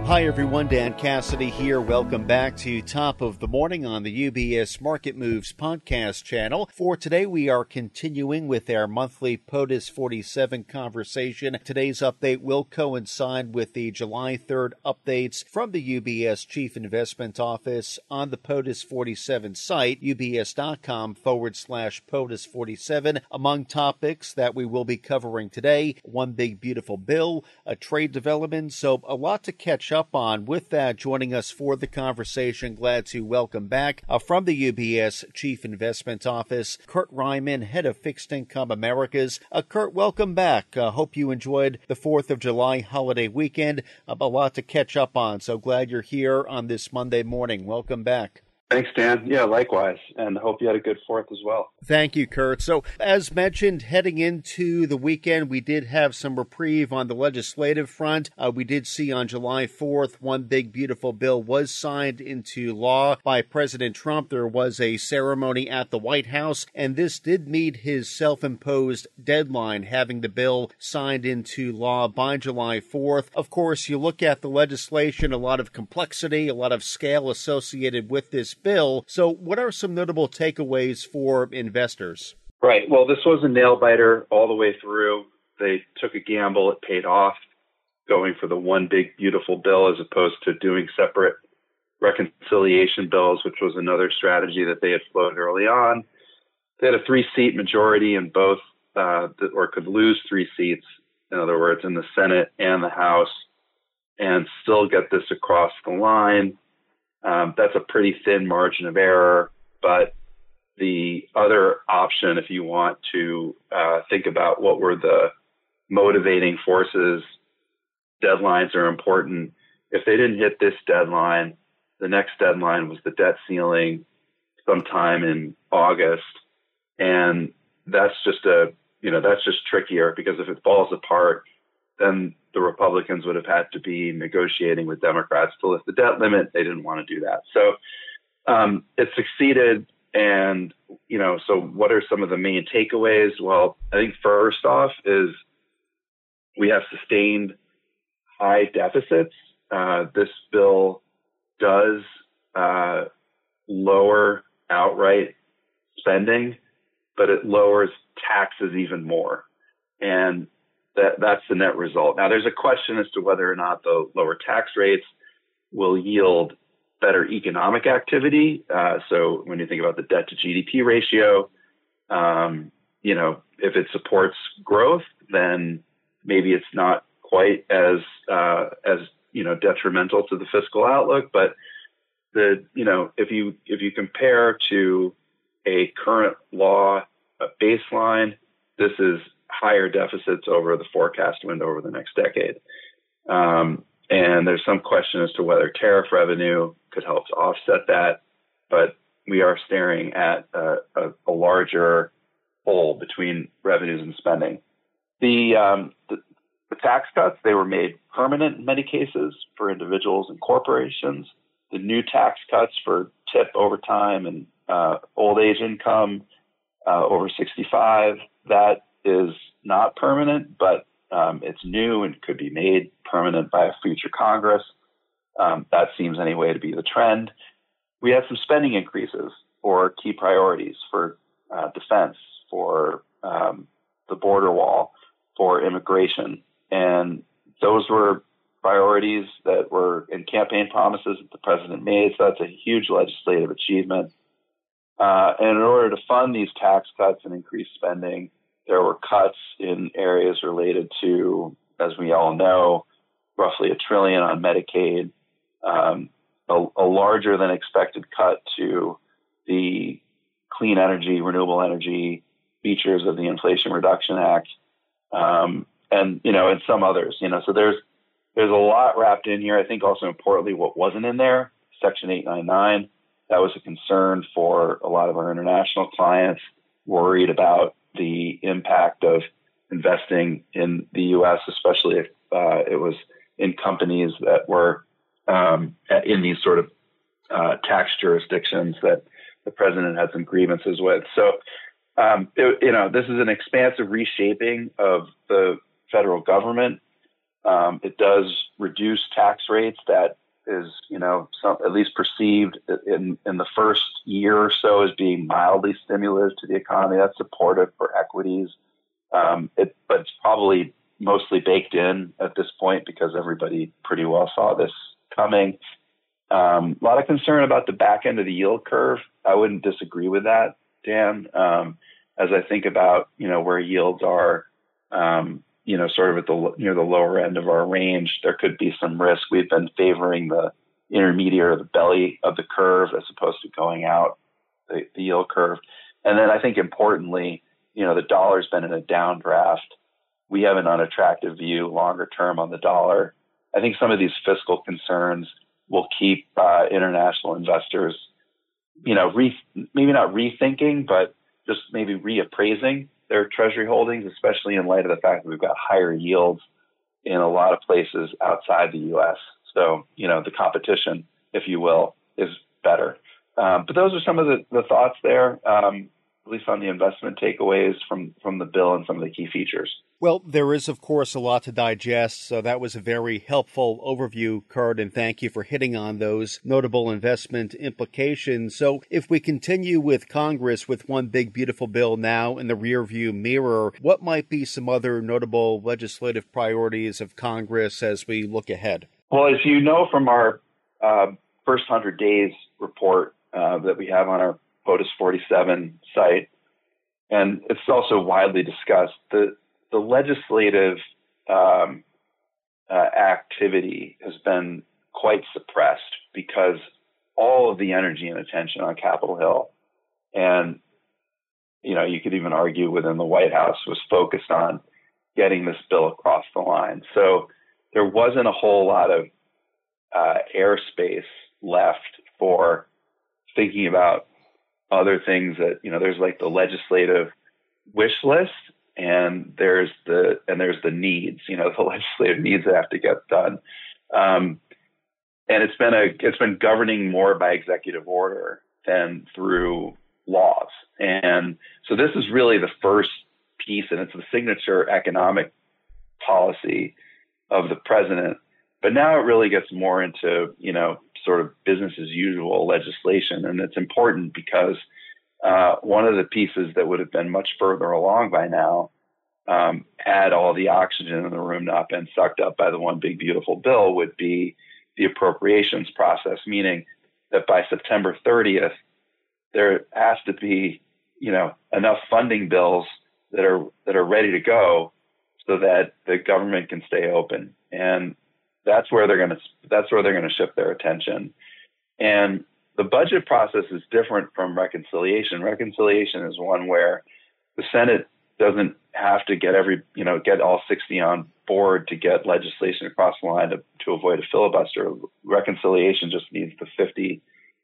Hi everyone, Dan Cassidy here. Welcome back to Top of the Morning on the UBS Market Moves podcast channel. For today, we are continuing with our monthly POTUS 47 conversation. Today's update will coincide with the July 3rd updates from the UBS Chief Investment Office on the POTUS 47 site, ubs.com/POTUS 47. Among topics that we will be covering today, one big beautiful bill, a trade development, so a lot to catch up on. With that, joining us for the conversation, glad to welcome back from the UBS Chief Investment Office, Kurt Reimann, Head of Fixed Income Americas. Kurt, welcome back. Hope you enjoyed the 4th of July holiday weekend. A lot to catch up on, so glad you're here on this Monday morning. Welcome back. Thanks, Dan. Yeah, likewise. And hope you had a good 4th as well. Thank you, Kurt. So, as mentioned, heading into the weekend, we did have some reprieve on the legislative front. We did see on July 4th, one big, beautiful bill was signed into law by President Trump. There was a ceremony at the White House, and this did meet his self-imposed deadline, having the bill signed into law by July 4th. Of course, you look at the legislation, a lot of complexity, a lot of scale associated with this bill. So what are some notable takeaways for investors? Right. Well, this was a nail-biter all the way through. They took a gamble. It paid off, going for the one big, beautiful bill as opposed to doing separate reconciliation bills, which was another strategy that they had floated early on. They had a 3-seat majority in both, or could lose 3 seats, in other words, in the Senate and the House, and still get this across the line. That's a pretty thin margin of error, but the other option, if you want to think about what were the motivating forces, deadlines are important. If they didn't hit this deadline, the next deadline was the debt ceiling sometime in August. And that's just trickier, because if it falls apart, then the Republicans would have had to be negotiating with Democrats to lift the debt limit. They didn't want to do that. So it succeeded. And, so what are some of the main takeaways? Well, I think first off is we have sustained high deficits. This bill does lower outright spending, but it lowers taxes even more. And that's the net result. Now, there's a question as to whether or not the lower tax rates will yield better economic activity. So when you think about the debt to GDP ratio, if it supports growth, then maybe it's not quite as detrimental to the fiscal outlook. But if you compare to a current law baseline, this is higher deficits over the forecast window over the next decade. And there's some question as to whether tariff revenue could help to offset that, but we are staring at a larger hole between revenues and spending. The tax cuts, they were made permanent in many cases for individuals and corporations. The new tax cuts for tip overtime and old age income over 65, that is not permanent, but it's new and could be made permanent by a future Congress. That seems anyway to be the trend. We had some spending increases for key priorities for defense, for the border wall, for immigration. And those were priorities that were in campaign promises that the president made. So that's a huge legislative achievement. And in order to fund these tax cuts and increase spending, there were cuts in areas related to, as we all know, roughly $1 trillion on Medicaid, a larger than expected cut to the clean energy, renewable energy features of the Inflation Reduction Act, and some others. So there's a lot wrapped in here. I think also importantly, what wasn't in there, Section 899, that was a concern for a lot of our international clients, worried about the impact of investing in the U.S., especially if it was in companies that were in these sort of tax jurisdictions that the president had some grievances with. So, this is an expansive reshaping of the federal government. It does reduce tax rates. That is, at least perceived in the first year or so as being mildly stimulative to the economy. That's supportive for equities. But it's probably mostly baked in at this point because everybody pretty well saw this coming. A lot of concern about the back end of the yield curve. I wouldn't disagree with that, Dan. As I think about, where yields are, sort of near the lower end of our range, there could be some risk. We've been favoring the intermediate or the belly of the curve as opposed to going out the yield curve. And then I think importantly, the dollar's been in a downdraft. We have an unattractive view longer term on the dollar. I think some of these fiscal concerns will keep international investors, maybe not rethinking, but just maybe reappraising their treasury holdings, especially in light of the fact that we've got higher yields in a lot of places outside the U.S. So, the competition, if you will, is better. But those are some of the thoughts there, at least on the investment takeaways from the bill and some of the key features. Well, there is, of course, a lot to digest, so that was a very helpful overview, Kurt, and thank you for hitting on those notable investment implications. So if we continue with Congress with one big, beautiful bill now in the rearview mirror, what might be some other notable legislative priorities of Congress as we look ahead? Well, as you know from our first 100 days report that we have on our POTUS 47 site, and it's also widely discussed, the legislative activity has been quite suppressed because all of the energy and attention on Capitol Hill, and you could even argue within the White House, was focused on getting this bill across the line. So there wasn't a whole lot of airspace left for thinking about other things that, there's like the legislative wish list and there's the needs, the legislative needs that have to get done. And it's been governing more by executive order than through laws. And so this is really the first piece, and it's the signature economic policy of the president. But now it really gets more into, sort of business as usual legislation. And it's important because one of the pieces that would have been much further along by now, had all the oxygen in the room not been sucked up by the one big beautiful bill, would be the appropriations process, meaning that by September 30th, there has to be, enough funding bills that are ready to go so that the government can stay open. And that's where they're going to shift their attention. And the budget process is different from reconciliation. Reconciliation is one where the Senate doesn't have to get get all 60 on board to get legislation across the line to avoid a filibuster. Reconciliation just needs the 50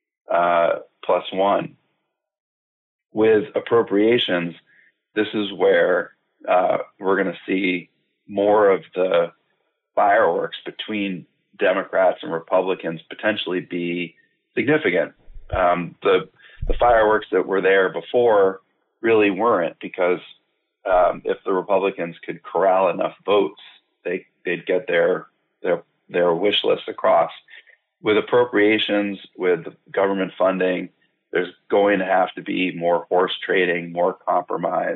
plus one. With appropriations, this is where we're going to see more of the fireworks between Democrats and Republicans potentially be significant. The fireworks that were there before really weren't, because if the Republicans could corral enough votes, they'd get their wish list across. With appropriations, with government funding, there's going to have to be more horse trading, more compromise,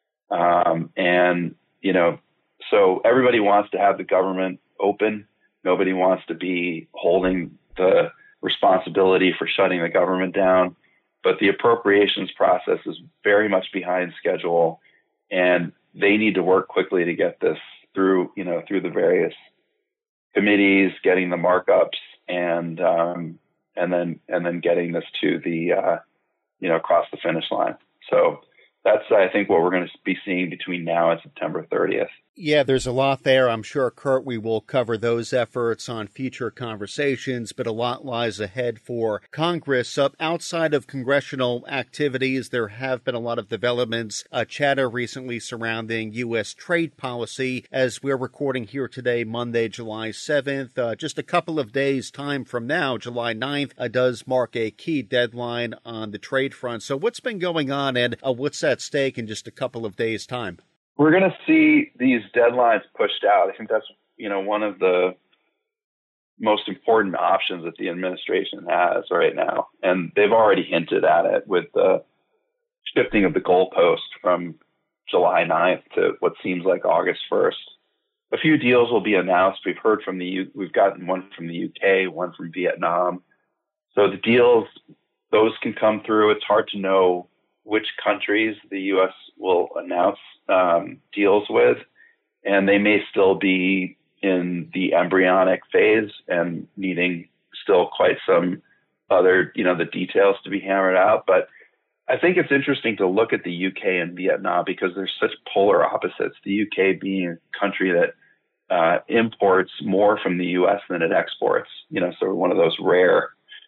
so everybody wants to have the government open. Nobody wants to be holding the responsibility for shutting the government down. But the appropriations process is very much behind schedule, and they need to work quickly to get this through the various committees, getting the markups, and then getting this to the across the finish line. So that's, I think, what we're going to be seeing between now and September 30th. Yeah, there's a lot there. I'm sure, Kurt, we will cover those efforts on future conversations, but a lot lies ahead for Congress. Outside of congressional activities, there have been a lot of developments, chatter recently surrounding U.S. trade policy. As we're recording here today, Monday, July 7th, just a couple of days' time from now, July 9th, does mark a key deadline on the trade front. So what's been going on, and what's at stake in just a couple of days' time? We're going to see these deadlines pushed out. I think that's one of the most important options that the administration has right now. And they've already hinted at it with the shifting of the goalpost from July 9th to what seems like August 1st. A few deals will be announced. We've gotten one from the UK, one from Vietnam. So the deals, those can come through. It's hard to know which countries the U.S. will announce deals with, and they may still be in the embryonic phase and needing still quite some other, the details to be hammered out. But I think it's interesting to look at the UK and Vietnam because they're such polar opposites. The UK being a country that imports more from the U.S. than it exports, so one of those rare,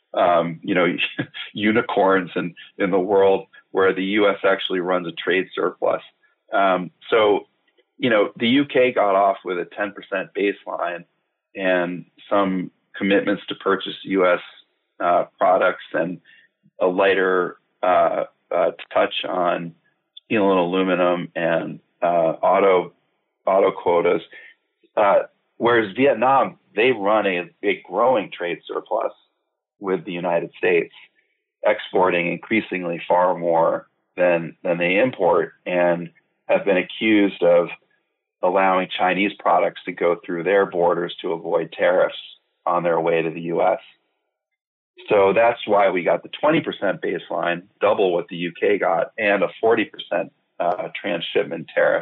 unicorns in the world where the U.S. actually runs a trade surplus. The UK got off with a 10% baseline and some commitments to purchase U.S. Products and a lighter touch on steel and aluminum and auto quotas. Whereas Vietnam, they run a growing trade surplus with the United States, exporting increasingly far more than they import, and have been accused of allowing Chinese products to go through their borders to avoid tariffs on their way to the U.S. So that's why we got the 20% baseline, double what the UK got, and a 40% transshipment tariff.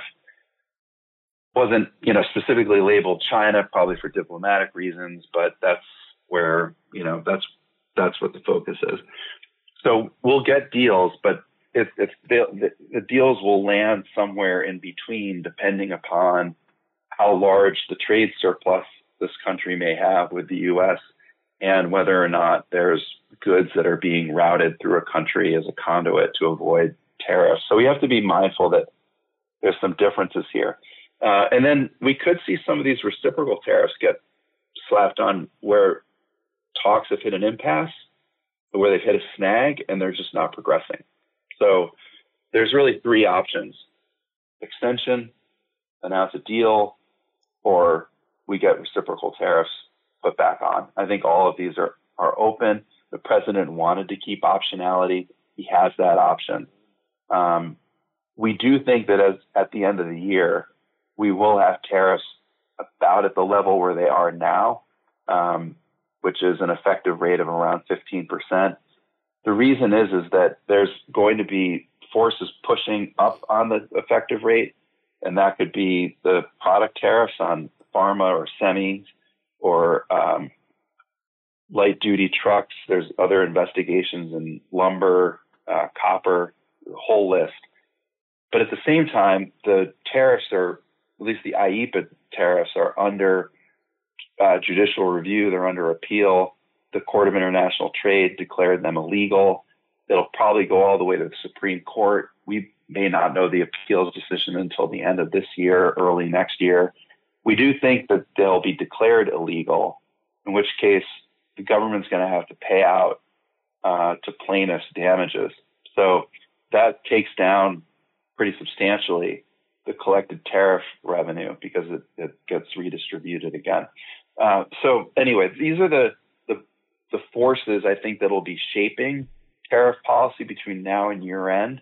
Wasn't, specifically labeled China, probably for diplomatic reasons, but that's where, that's what the focus is. So we'll get deals, but the deals will land somewhere in between, depending upon how large the trade surplus this country may have with the U.S. and whether or not there's goods that are being routed through a country as a conduit to avoid tariffs. So we have to be mindful that there's some differences here. And then we could see some of these reciprocal tariffs get slapped on where talks have hit an impasse, where they've hit a snag and they're just not progressing. So there's really three options: extension, announce a deal, or we get reciprocal tariffs put back on. I think all of these are open. The president wanted to keep optionality. He has that option. We do think that at the end of the year, we will have tariffs about at the level where they are now, which is an effective rate of around 15%. The reason is that there's going to be forces pushing up on the effective rate, and that could be the product tariffs on pharma or semis or light duty trucks. There's other investigations in lumber, copper, the whole list. But at the same time, the tariffs are, at least the IEEPA tariffs, are under judicial review. They're under appeal. The Court of International Trade declared them illegal. It'll probably go all the way to the Supreme Court. We may not know the appeals decision until the end of this year, early next year. We do think that they'll be declared illegal, in which case the government's going to have to pay out to plaintiffs damages. So that takes down pretty substantially the collected tariff revenue because it gets redistributed again. So anyway, these are the forces I think that'll be shaping tariff policy between now and year end.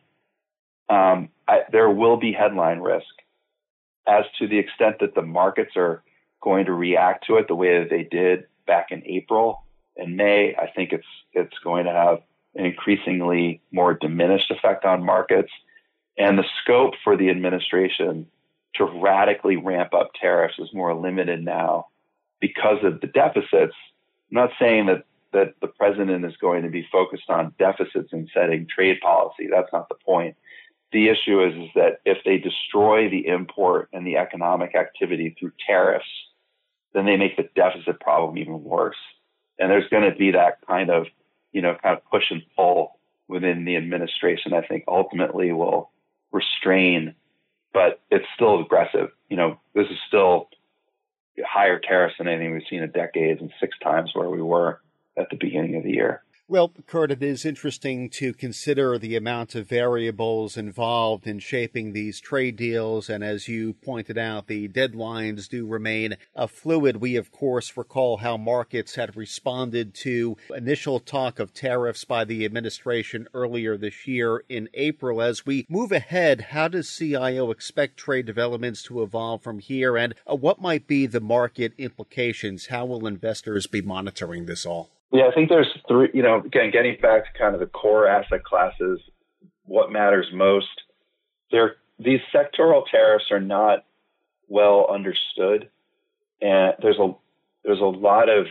There will be headline risk. As to the extent that the markets are going to react to it the way that they did back in April and May, I think it's going to have an increasingly more diminished effect on markets. And the scope for the administration to radically ramp up tariffs is more limited now because of the deficits. I'm not saying that the president is going to be focused on deficits and setting trade policy. That's not the point. The issue is that if they destroy the import and the economic activity through tariffs, then they make the deficit problem even worse. And there's going to be that kind of push and pull within the administration. I think ultimately will restrain, but it's still aggressive. This is still higher tariffs than anything we've seen in decades and 6 times where we were at the beginning of the year. Well, Kurt, it is interesting to consider the amount of variables involved in shaping these trade deals. And as you pointed out, the deadlines do remain fluid. We, of course, recall how markets had responded to initial talk of tariffs by the administration earlier this year in April. As we move ahead, how does CIO expect trade developments to evolve from here? And what might be the market implications? How will investors be monitoring this all? Yeah, I think there's three, again, getting back to kind of the core asset classes, what matters most. These sectoral tariffs are not well understood. And there's a lot of,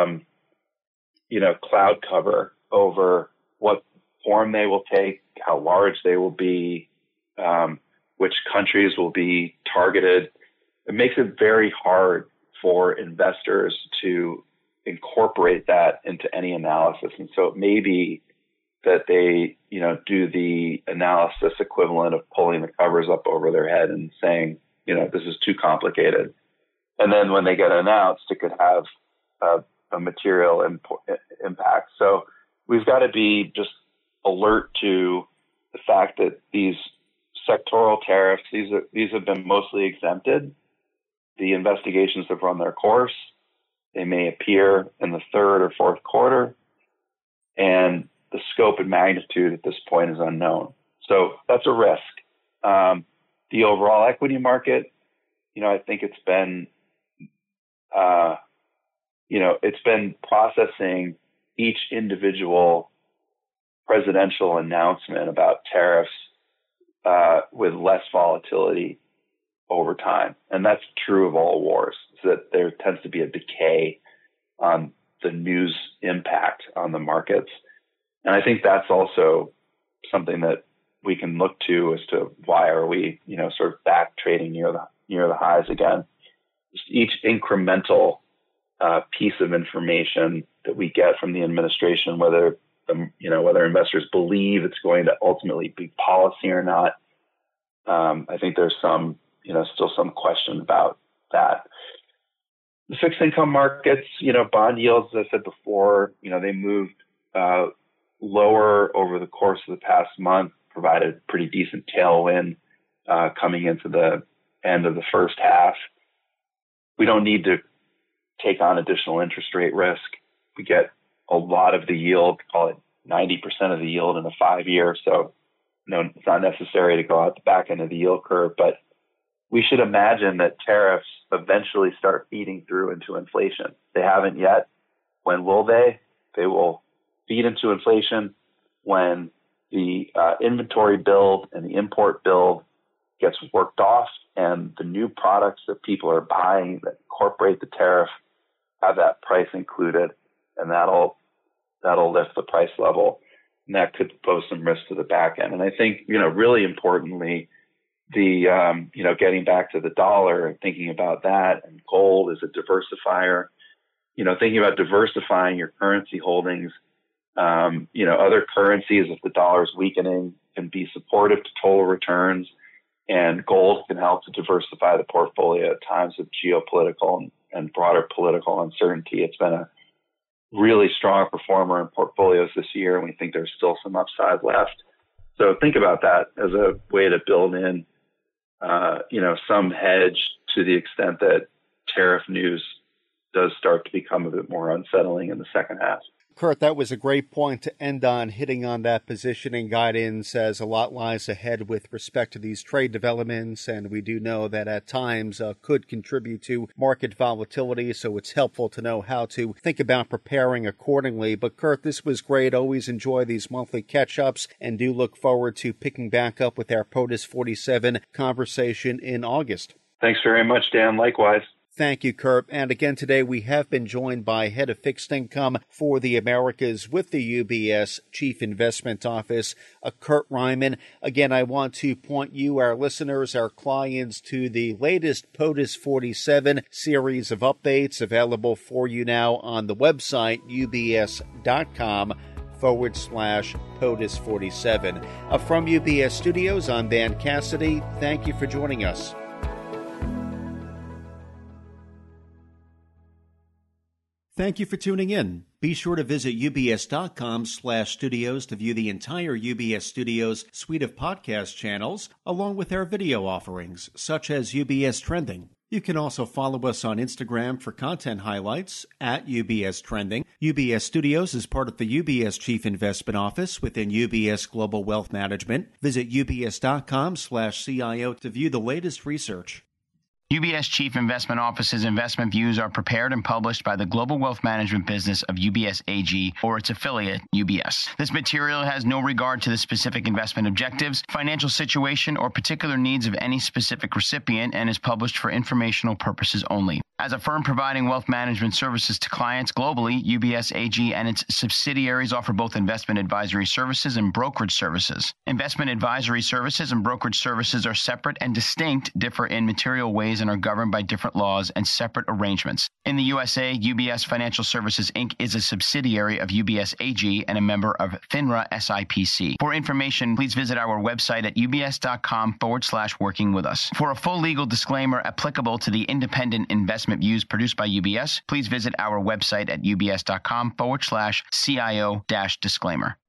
cloud cover over what form they will take, how large they will be, which countries will be targeted. It makes it very hard for investors to incorporate that into any analysis. And so it may be that they, do the analysis equivalent of pulling the covers up over their head and saying, this is too complicated. And then when they get announced, it could have a material impact. So we've got to be just alert to the fact that these sectoral tariffs, these have been mostly exempted. The investigations have run their course. They may appear in the third or fourth quarter, and the scope and magnitude at this point is unknown. So that's a risk. The overall equity market, I think it's been, it's been processing each individual presidential announcement about tariffs with less volatility over time. And that's true of all wars, is that there tends to be a decay on the news impact on the markets. And I think that's also something that we can look to as to why are we, sort of back trading near the highs again. Just each incremental piece of information that we get from the administration, whether investors believe it's going to ultimately be policy or not. I think there's still some question about that. The fixed income markets, bond yields, as I said before, they moved lower over the course of the past month, provided pretty decent tailwind coming into the end of the first half. We don't need to take on additional interest rate risk. We get a lot of the yield, call it 90% of the yield in a 5-year. So it's not necessary to go out the back end of the yield curve, but we should imagine that tariffs eventually start feeding through into inflation. They haven't yet. When will they? They will feed into inflation when the inventory build and the import build gets worked off, and the new products that people are buying that incorporate the tariff have that price included, and that'll lift the price level, and that could pose some risk to the back end. And I think, really importantly, the getting back to the dollar and thinking about that, and gold as a diversifier, thinking about diversifying your currency holdings, other currencies, if the dollar is weakening, can be supportive to total returns, and gold can help to diversify the portfolio at times of geopolitical and broader political uncertainty. It's been a really strong performer in portfolios this year, and we think there's still some upside left. So think about that as a way to build in, some hedge to the extent that tariff news does start to become a bit more unsettling in the second half. Kurt, that was a great point to end on, hitting on that positioning guidance, as a lot lies ahead with respect to these trade developments, and we do know that at times could contribute to market volatility, so it's helpful to know how to think about preparing accordingly. But Kurt, this was great. Always enjoy these monthly catch-ups, and do look forward to picking back up with our POTUS 47 conversation in August. Thanks very much, Dan. Likewise. Thank you, Kurt. And again today, we have been joined by Head of Fixed Income for the Americas with the UBS Chief Investment Office, Kurt Reimann. Again, I want to point you, our listeners, our clients, to the latest POTUS 47 series of updates available for you now on the website, ubs.com/POTUS 47. From UBS Studios, I'm Dan Cassidy. Thank you for joining us. Thank you for tuning in. Be sure to visit ubs.com/studios to view the entire UBS Studios suite of podcast channels, along with our video offerings, such as UBS Trending. You can also follow us on Instagram for content highlights at UBS Trending. UBS Studios is part of the UBS Chief Investment Office within UBS Global Wealth Management. Visit ubs.com/CIO to view the latest research. UBS Chief Investment Office's investment views are prepared and published by the global wealth management business of UBS AG or its affiliate, UBS. This material has no regard to the specific investment objectives, financial situation, or particular needs of any specific recipient and is published for informational purposes only. As a firm providing wealth management services to clients globally, UBS AG and its subsidiaries offer both investment advisory services and brokerage services. Investment advisory services and brokerage services are separate and distinct, differ in material ways, and are governed by different laws and separate arrangements. In the USA, UBS Financial Services, Inc. is a subsidiary of UBS AG and a member of FINRA SIPC. For information, please visit our website at ubs.com/working with us. For a full legal disclaimer applicable to the independent investment views produced by UBS, please visit our website at ubs.com/CIO-disclaimer.